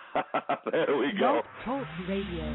There we go. Talk Radio.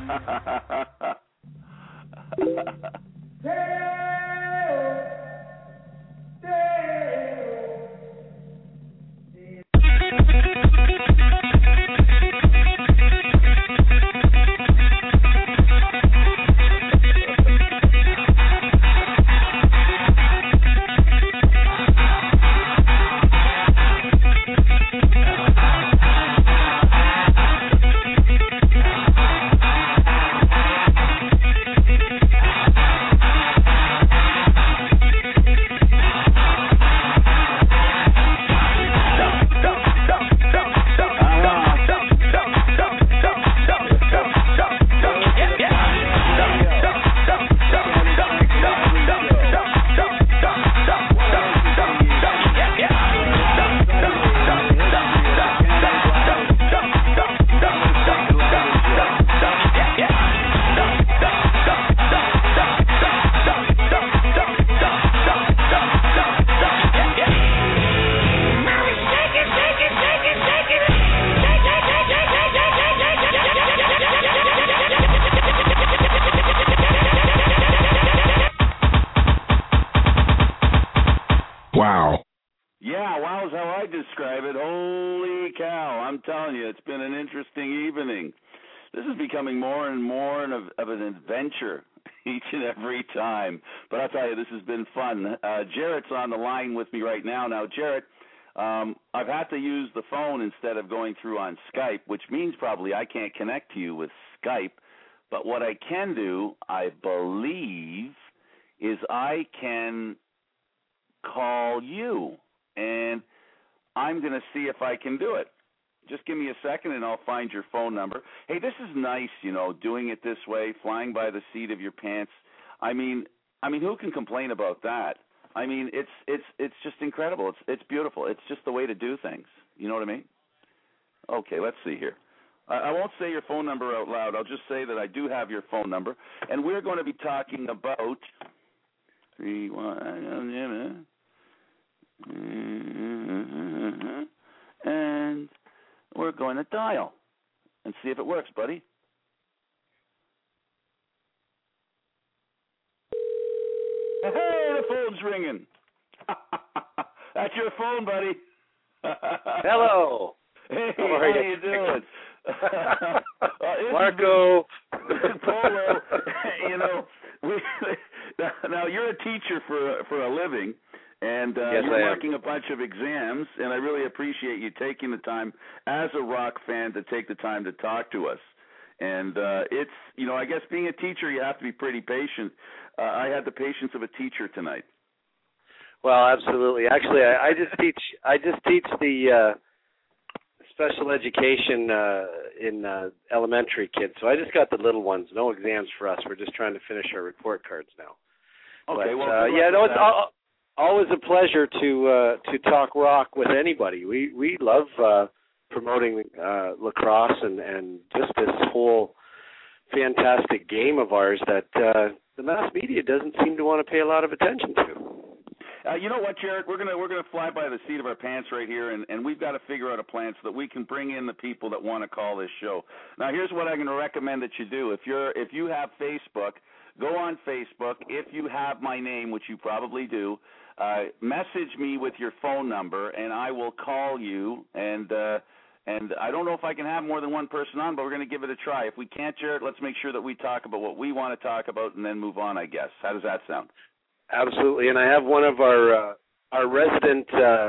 Each and every time. But I'll tell you, this has been fun. Jarrett's on the line with me right now. Now, Jarrett, I've had to use the phone instead of going through on Skype, which means probably I can't connect to you with Skype. But what I can do, I believe, is I can call you. And I'm going to see if I can do it. Just give me a second, and I'll find your phone number. Hey, this is nice, doing it this way, flying by the seat of your pants. I mean, who can complain about that? I mean, it's just incredible. It's beautiful. It's just the way to do things. You know what I mean? Okay, let's see here. I won't say your phone number out loud. I'll just say that I do have your phone number, and we're going to be talking about 31 and we're going to dial and see if it works, buddy. Hey, the phone's ringing. That's your phone, buddy. Hello. Hey, how you doing? Marco. Polo. Now you're a teacher for a living. And yes, you're marking a bunch of exams, and I really appreciate you taking the time, as a rock fan, to take the time to talk to us. And it's, I guess being a teacher, you have to be pretty patient. I had the patience of a teacher tonight. Well, absolutely. Actually, I just teach the special education in elementary kids. So I just got the little ones. No exams for us. We're just trying to finish our report cards now. Okay. It's always a pleasure to talk rock with anybody. We love promoting lacrosse and just this whole fantastic game of ours that the mass media doesn't seem to want to pay a lot of attention to. You know what, Jarrett? We're gonna fly by the seat of our pants right here, and we've got to figure out a plan so that we can bring in the people that want to call this show. Now, here's what I'm going to recommend that you do. If you have Facebook, go on Facebook. If you have my name, which you probably do, message me with your phone number, and I will call you. And I don't know if I can have more than one person on, but we're going to give it a try. If we can't, Jarrett, let's make sure that we talk about what we want to talk about and then move on, I guess. How does that sound? Absolutely. And I have one of our resident,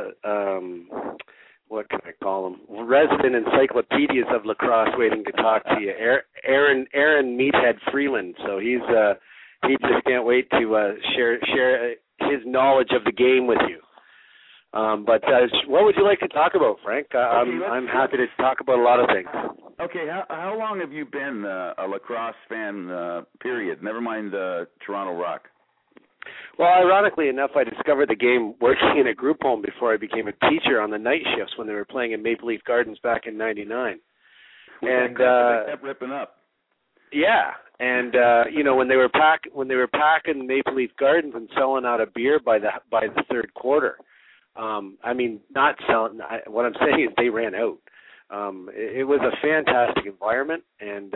what can I call him? Resident encyclopedias of lacrosse waiting to talk to you, Aaron Meathead Freeland. So he just can't wait to share his knowledge of the game with you. But what would you like to talk about, Frank? I'm happy to talk about a lot of things. Okay, how long have you been a lacrosse fan, period? Never mind Toronto Rock. Well, ironically enough, I discovered the game working in a group home before I became a teacher on the night shifts when they were playing in Maple Leaf Gardens back in '99. And they kept ripping up. Yeah, and when they were packing Maple Leaf Gardens and selling out of beer by the third quarter. Not selling. What I'm saying is they ran out. It was a fantastic environment, and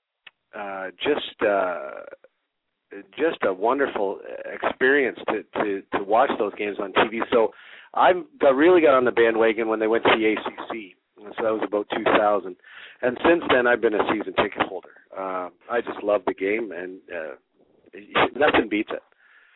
just a wonderful experience to watch those games on TV. So I really got on the bandwagon when they went to the ACC. So that was about 2000. And since then, I've been a season ticket holder. I just love the game, and nothing beats it.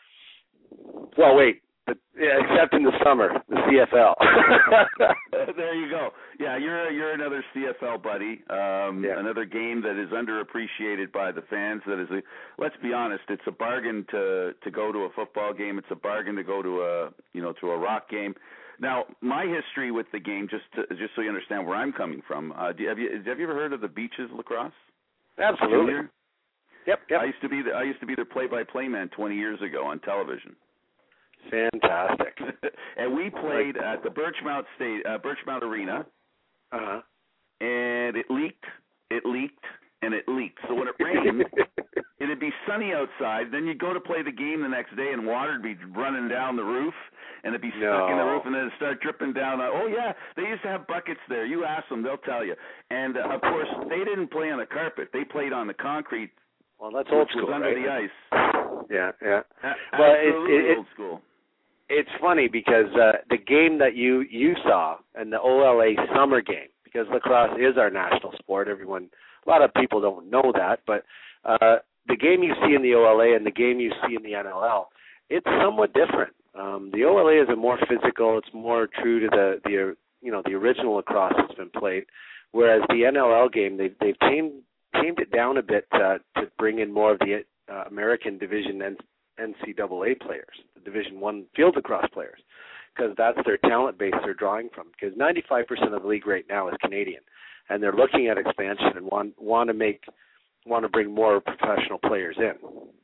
Well, wait. Except in the summer, the CFL. There you go. Yeah, you're another CFL buddy. Another game that is underappreciated by the fans. That is, let's be honest, it's a bargain to go to a football game. It's a bargain to go to a rock game. Now, my history with the game, just so you understand where I'm coming from. Have you ever heard of the Beaches Lacrosse? Absolutely. Junior? Yep. I used to be their play-by-play man 20 years ago on television. Fantastic. And we played at the Birchmount Arena. Uh-huh. And it leaked, and it leaked. So when it rained, it'd be sunny outside. Then you'd go to play the game the next day, and water would be running down the roof, and it'd be stuck in the roof, and then it'd start dripping down. Oh, yeah, they used to have buckets there. You ask them, they'll tell you. And, of course, they didn't play on the carpet. They played on the concrete. Well, that's old school, under the ice. Yeah. Well, it's old school. It's funny because the game that you saw and the OLA summer game, because lacrosse is our national sport. A lot of people don't know that, but the game you see in the OLA and the game you see in the NLL, it's somewhat different. The OLA is a more physical. It's more true to the original lacrosse that's been played, whereas the NLL game they've tamed it down a bit to bring in more of the American Division and NCAA players, the Division I field lacrosse players, because that's their talent base they're drawing from. Because 95% of the league right now is Canadian, and they're looking at expansion and want to bring more professional players in.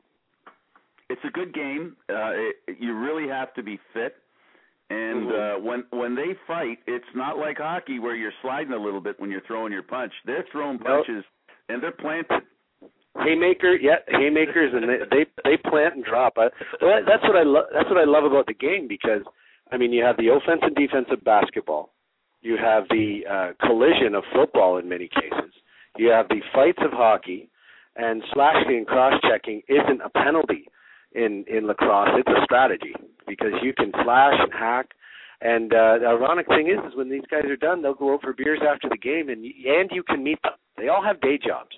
It's a good game. You really have to be fit, and when they fight, it's not like hockey where you're sliding a little bit when you're throwing your punch. They're throwing punches and they're planted. Haymakers, and they plant and drop. That's what I love about the game, because I mean, you have the offense and defense of basketball, you have the collision of football in many cases, you have the fights of hockey, and slashing and cross-checking isn't a penalty in lacrosse. It's a strategy, because you can slash and hack. And the ironic thing is when these guys are done, they'll go out for beers after the game, and you can meet them. They all have day jobs.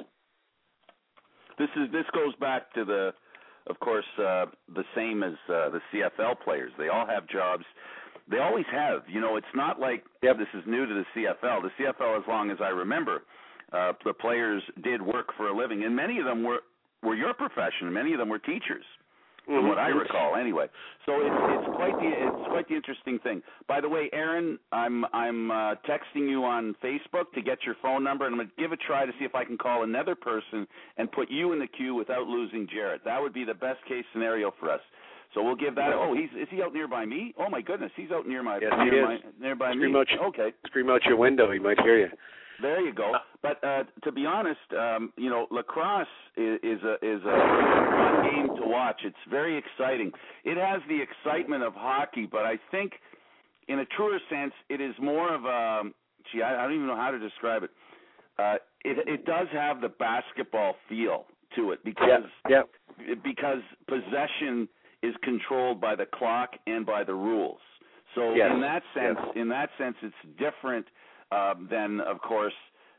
This goes back to the same as the CFL players. They all have jobs. They always have. It's not like this is new to the CFL. The CFL, as long as I remember, the players did work for a living, and many of them were your profession. Many of them were teachers, from what I recall, anyway. So it's quite the interesting thing. By the way, Aaron, I'm texting you on Facebook to get your phone number, and I'm going to give a try to see if I can call another person and put you in the queue without losing Jarrett. That would be the best case scenario for us. So we'll give that. Oh, is he out nearby me? Oh my goodness, he's out nearby me. Okay. Scream out your window, he might hear you. There you go. But to be honest, lacrosse is a fun game to watch. It's very exciting. It has the excitement of hockey, but I think in a truer sense, it is more of a, I don't even know how to describe it. It does have the basketball feel to it because possession is controlled by the clock and by the rules. So in that sense, it's different than, of course,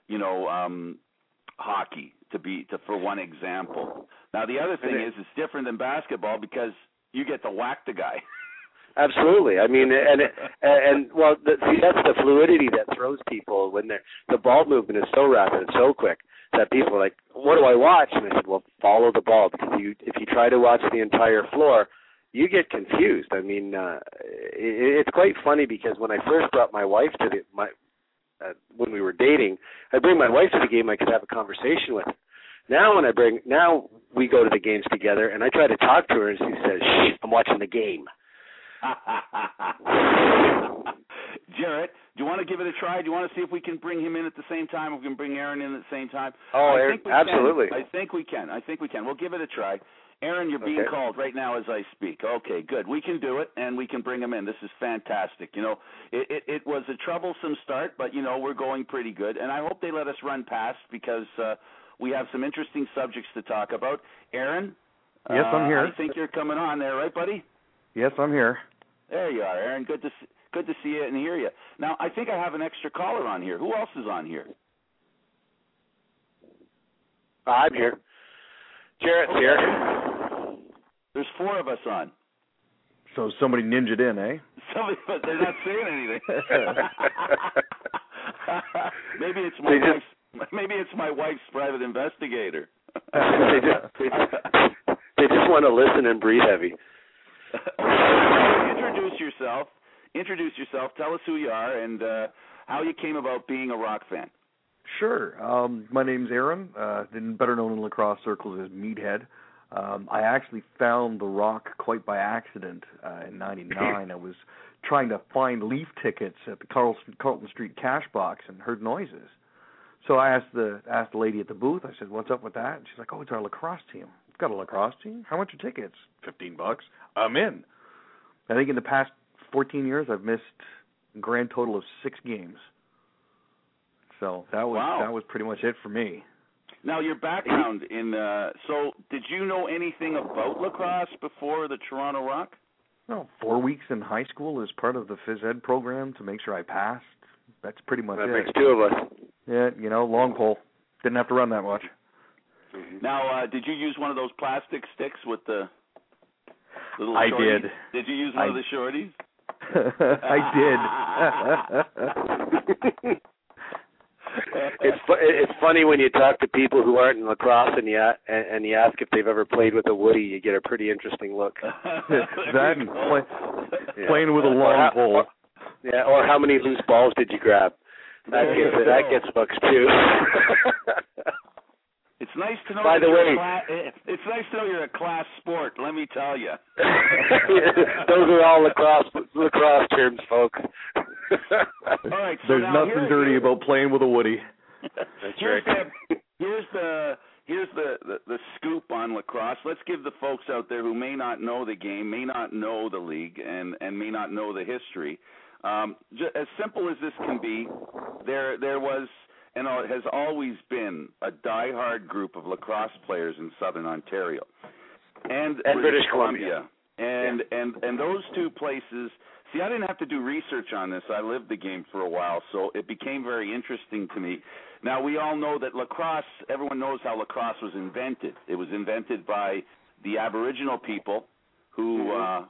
hockey, for one example. Now, the other thing is it's different than basketball because you get to whack the guy. Absolutely. I mean, that's the fluidity that throws people when the ball movement is so rapid and so quick that people are like, what do I watch? And I said, well, follow the ball, because if you try to watch the entire floor, you get confused. I mean, it's quite funny, because when I first brought my wife to when we were dating, I bring my wife to the game, I could have a conversation with her. Now we go to the games together, and I try to talk to her, and she says, "Shh, I'm watching the game." Jarrett, do you want to give it a try? Do you want to see if we can bring him in at the same time? Or we can bring Aaron in at the same time? Oh, absolutely. I think we can. We'll give it a try. Aaron, you're being called right now as I speak. Okay, good. We can do it, and we can bring him in. This is fantastic. You know, it was a troublesome start, but, you know, we're going pretty good. And I hope they let us run past because we have some interesting subjects to talk about. Aaron? Yes, I'm here. I think you're coming on there, right, buddy? Yes, I'm here. There you are, Aaron. Good to see you and hear you. Now, I think I have an extra caller on here. Who else is on here? I'm here. Jarrett's here. There's 4 of us on. So somebody ninja'd in, eh? Somebody, but they're not saying anything. Maybe it's my wife's private investigator. They just want to listen and breathe heavy. Introduce yourself. Tell us who you are and how you came about being a Rock fan. Sure. My name's Aaron, better known in lacrosse circles as Meathead. I actually found the Rock quite by accident in '99. I was trying to find Leaf tickets at the Carlton Street cash box and heard noises. So I asked the lady at the booth. I said, "What's up with that?" And she's like, "Oh, it's our lacrosse team. It's got a lacrosse team. How much are tickets?" $15. I'm in. I think in the past 14 years, I've missed a grand total of 6 games. So that was pretty much it for me. Now, your background so did you know anything about lacrosse before the Toronto Rock? No, 4 weeks in high school as part of the phys ed program to make sure I passed. That's pretty much it. That makes 2 of us. Yeah, you know, long pole. Didn't have to run that much. Mm-hmm. Now, did you use one of those plastic sticks with the little I shorties? did. Did you use one of the shorties? I did. It's funny when you talk to people who aren't in lacrosse and you ask if they've ever played with a woody. You get a pretty interesting look. That and playing with a long pole. Or how many loose balls did you grab? That gets looks too. It's nice to know. By the way, it's nice to know you're a class sport. Let me tell you. Those are all lacrosse terms, folks. All right. So there's nothing dirty about playing with a woody. That's right. Here's the scoop on lacrosse. Let's give the folks out there who may not know the game, may not know the league, and may not know the history. As simple as this can be, there was and has always been a diehard group of lacrosse players in Southern Ontario and British Columbia. And those 2 places. See, I didn't have to do research on this. I lived the game for a while, so it became very interesting to me. Now, we all know that lacrosse, everyone knows how lacrosse was invented. It was invented by the Aboriginal people who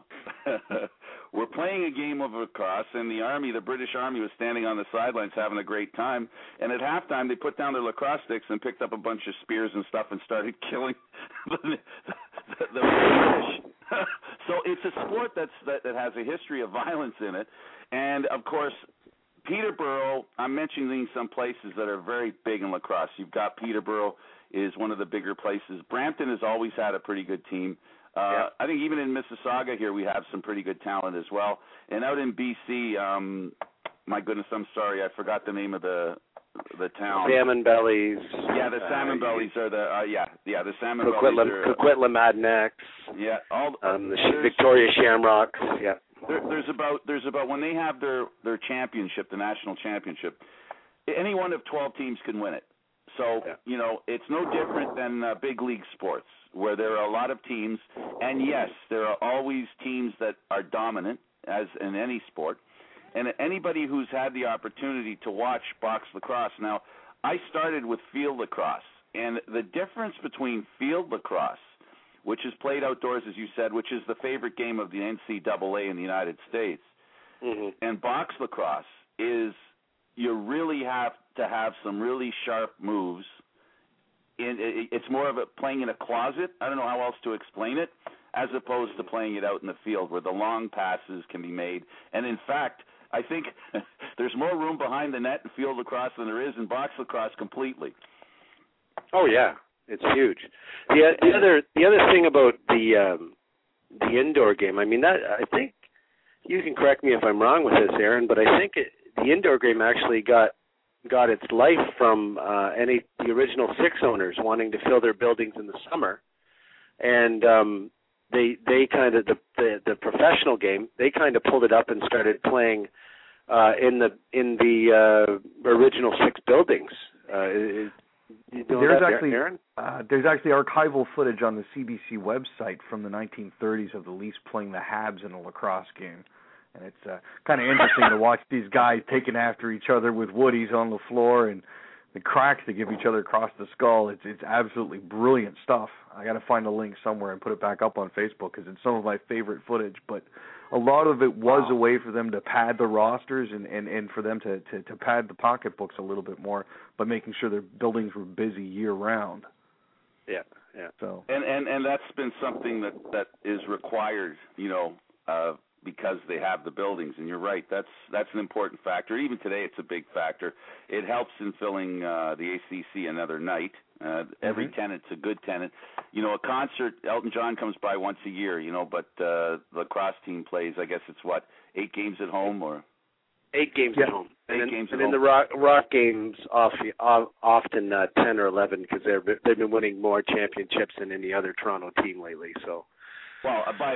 were playing a game of lacrosse, and the British Army was standing on the sidelines having a great time. And at halftime, they put down their lacrosse sticks and picked up a bunch of spears and stuff and started killing the British. So it's a sport that has a history of violence in it. And, of course, Peterborough, I'm mentioning some places that are very big in lacrosse. You've got Peterborough is one of the bigger places. Brampton has always had a pretty good team. I think even in Mississauga here we have some pretty good talent as well. And out in BC, my goodness, I'm sorry, I forgot the name of the town. Salmon Bellies. Yeah, the Salmon Bellies are the Salmon Bellies are Coquitlam Adnex. Yeah, all the Victoria Shamrocks. Yeah. There's about when they have their championship, the national championship, any one of 12 teams can win it. So, you know, it's no different than big league sports where there are a lot of teams. And, yes, there are always teams that are dominant, as in any sport. And anybody who's had the opportunity to watch box lacrosse. Now, I started with field lacrosse. And the difference between field lacrosse, which is played outdoors, as you said, which is the favorite game of the NCAA in the United States, and box lacrosse is you really have to have some really sharp moves. It's more of playing in a closet. I don't know how else to explain it, as opposed to playing it out in the field where the long passes can be made. And, in fact, I think there's more room behind the net in field lacrosse than there is in box lacrosse completely. Oh, yeah. It's huge. The other thing about the indoor game, I mean, that I think you can correct me if I'm wrong with this, Aaron, but I think the indoor game actually got its life from the original 6 owners wanting to fill their buildings in the summer and they kind of the professional game. They kind of pulled it up and started playing in the original 6 buildings. There's actually archival footage on the CBC website from the 1930s of the Leafs playing the Habs in a lacrosse game, and it's kind of interesting to watch these guys taking after each other with woodies on the floor and the cracks they give each other across the skull. It's absolutely brilliant stuff. I got to find a link somewhere and put it back up on Facebook because it's some of my favorite footage. But a lot of it was a way for them to pad the rosters and for them to pad the pocketbooks a little bit more by making sure their buildings were busy year round. Yeah, yeah. So and that's been something that is required, because they have the buildings. And you're right, that's an important factor. Even today, it's a big factor. It helps in filling the ACC another night. Every tenant's a good tenant. A concert, Elton John comes by once a year, but the lacrosse team plays, I guess it's 8 games at home or 8 games at home. And then the rock games often 10 or 11 because they've been winning more championships than any other Toronto team lately. So. Well, by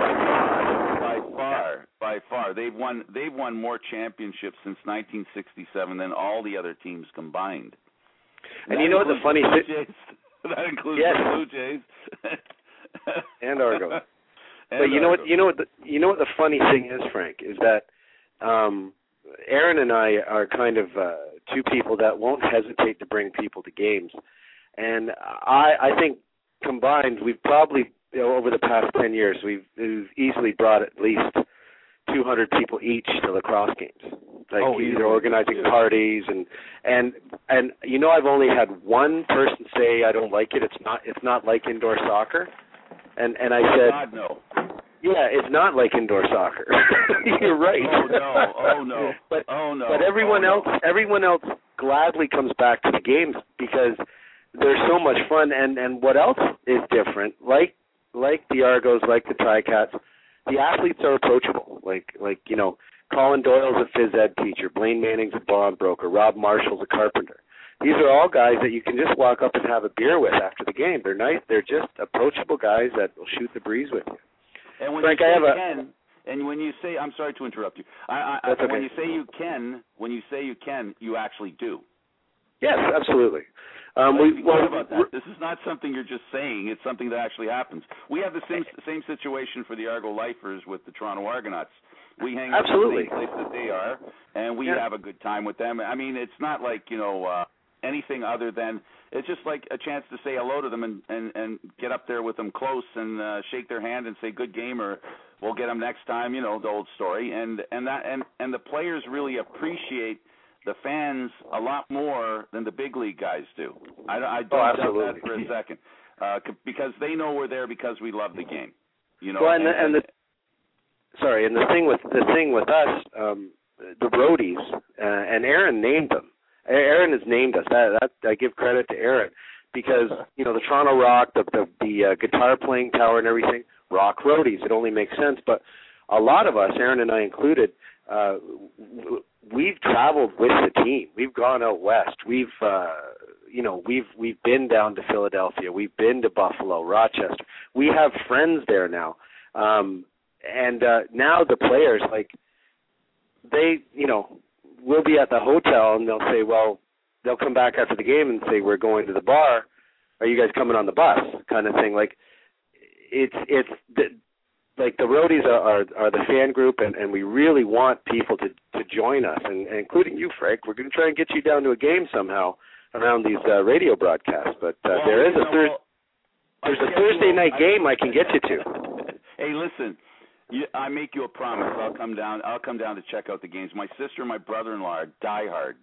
far, they've won more championships since 1967 than all the other teams combined. And you know what the funny thing? That includes the Blue Jays and Argos. But you know what the funny thing is, Frank, is that Aaron and I are kind of 2 people that won't hesitate to bring people to games, and I think combined we've probably over the past 10 years we've easily brought at least 200 people each to lacrosse games. Either organizing parties and I've only had one person say I don't like it. It's not like indoor soccer, and I said God, no. Yeah, it's not like indoor soccer. You're right. Oh no. But everyone else gladly comes back to the games because they're so much fun. And what else is different? Like the Argos, like the Ticats, the athletes are approachable. Colin Doyle's a phys ed teacher, Blaine Manning's a bond broker, Rob Marshall's a carpenter. These are all guys that you can just walk up and have a beer with after the game. They're nice. They're just approachable guys that will shoot the breeze with you. And when Frank, when you say, I'm sorry to interrupt you. That's okay. When you say you can, you actually do. Yes, absolutely. About that. This is not something you're just saying. It's something that actually happens. We have the same situation for the Argo Lifers with the Toronto Argonauts. We hang out in the same place that they are, and we have a good time with them. I mean, it's not like, anything other than it's just like a chance to say hello to them and get up there with them close and shake their hand and say good game or we'll get them next time, the old story. And the players really appreciate the fans a lot more than the big league guys do. I don't doubt that for a second because they know we're there because we love the game. And the thing with us, the roadies, and Aaron named them. Aaron has named us. That I give credit to Aaron because the Toronto Rock, the guitar playing tower and everything, rock roadies. It only makes sense. But a lot of us, Aaron and I included, we've traveled with the team. We've gone out west. We've been down to Philadelphia. We've been to Buffalo, Rochester. We have friends there now. And now the players, we'll be at the hotel and they'll say, well, they'll come back after the game and say, we're going to the bar. Are you guys coming on the bus? Kind of thing. The roadies are the fan group, and we really want people to join us, and including you, Frank. We're going to try and get you down to a game somehow around these radio broadcasts. But there is there's a Thursday night game I can get you to. Hey, listen. I make you a promise. I'll come down to check out the games. My sister and my brother-in-law are diehard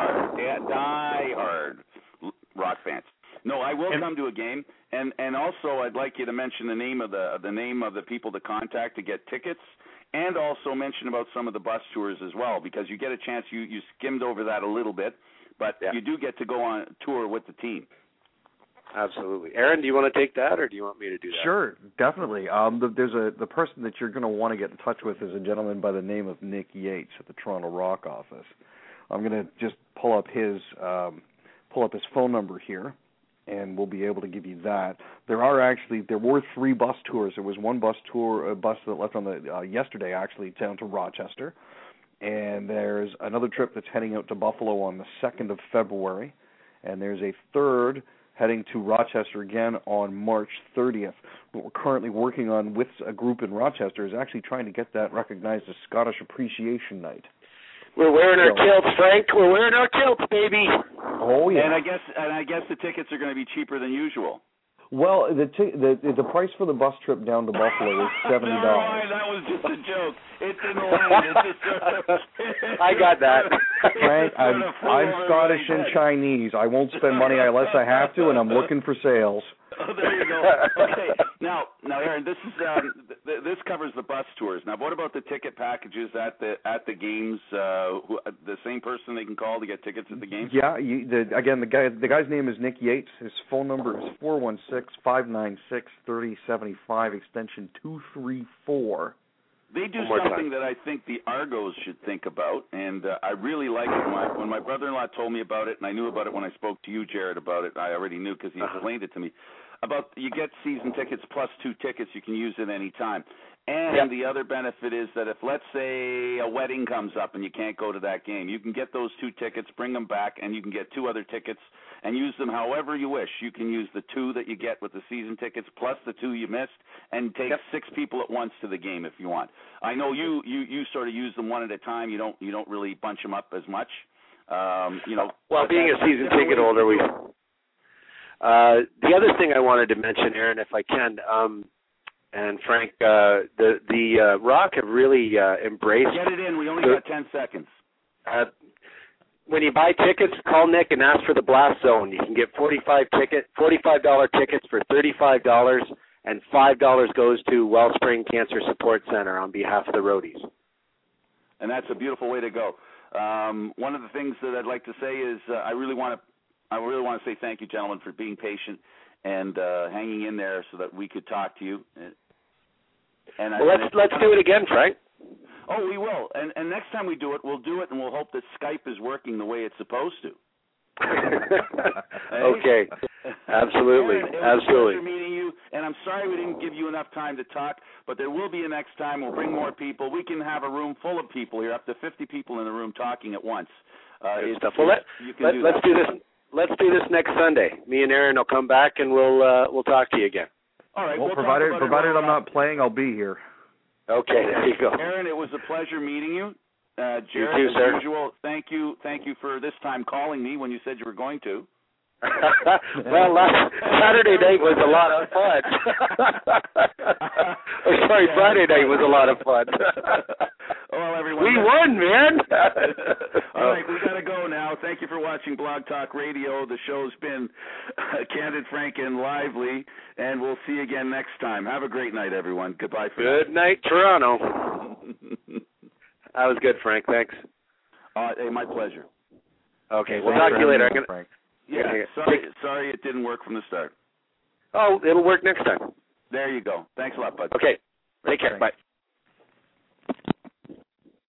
rock fans. No, I will come to a game, and also I'd like you to mention the name of the people to contact to get tickets, and also mention about some of the bus tours as well, because you get a chance. You skimmed over that a little bit, but you do get to go on tour with the team. Absolutely. Aaron, do you want to take that, or do you want me to do that? Sure, definitely. There's the person that you're going to want to get in touch with is a gentleman by the name of Nick Yates at the Toronto Rock office. I'm going to just pull up his phone number here, and we'll be able to give you that. There were 3 bus tours. There was one bus that left on the yesterday, actually, down to Rochester, and there's another trip that's heading out to Buffalo on the 2nd of February, and there's a third heading to Rochester again on March 30th. What we're currently working on with a group in Rochester is actually trying to get that recognized as Scottish Appreciation Night. We're wearing our kilts, Frank. We're wearing our kilts, baby. Oh yeah. And I guess the tickets are going to be cheaper than usual. Well, the price for the bus trip down to Buffalo is $70. Never mind, that was just a joke. It didn't land. It just I got that. Frank, I'm Scottish and Chinese. I won't spend money unless I have to, and I'm looking for sales. Oh, there you go. Okay, now, Aaron, this is this covers the bus tours. Now, what about the ticket packages at the games? The same person they can call to get tickets at the games? Yeah. The guy's name is Nick Yates. His phone number is 416-596-3075, extension 234. They do something that I think the Argos should think about, and I really like it. When my brother-in-law told me about it, and I knew about it when I spoke to you, Jared, about it, I already knew because he explained it to me, about you get season tickets plus 2 tickets you can use at any time. And the other benefit is that if, let's say, a wedding comes up and you can't go to that game, you can get those 2 tickets, bring them back, and you can get 2 other tickets and use them however you wish. You can use the 2 that you get with the season tickets plus the 2 you missed and take 6 people at once to the game if you want. I know you sort of use them one at a time. You don't really bunch them up as much. Well, being a season ticket holder, the other thing I wanted to mention, Aaron, if I can, and Frank, the Rock have really embraced. Get it in. We only got 10 seconds. When you buy tickets, call Nick and ask for the Blast Zone. You can get $45 tickets for $35, and $5 goes to Wellspring Cancer Support Center on behalf of the Roadies. And that's a beautiful way to go. One of the things that I'd like to say is I really want to say thank you, gentlemen, for being patient and hanging in there so that we could talk to you. Let's do it again, Frank. Oh, we will. And next time we do it, we'll do it, and we'll hope that Skype is working the way it's supposed to. Okay. Absolutely. Aaron, it was Absolutely. a pleasure meeting you, and I'm sorry we didn't give you enough time to talk, but there will be a next time. We'll bring more people. We can have a room full of people here, up to 50 people in the room talking at once. Let's do this. Let's do this next Sunday. Me and Aaron will come back, and we'll talk to you again. All right. Well, provided I'm not playing, I'll be here. Okay, there you go. Aaron, it was a pleasure meeting you. Jared, you too, sir. as usual, thank you for this time calling me when you said you were going to. Well, Saturday night was a lot of fun. Friday night was a lot of fun. Well, everyone. We won, man. All right, we got to go now. Thank you for watching Blog Talk Radio. The show's been candid, frank, and lively, and we'll see you again next time. Have a great night, everyone. Goodbye for now. Good night, Toronto. That was good, Frank. Thanks. Hey, my pleasure. Okay, we'll talk to you later. Frank. Yeah, sorry it didn't work from the start. Oh, it'll work next time. There you go. Thanks a lot, bud. Okay, take care. Bye.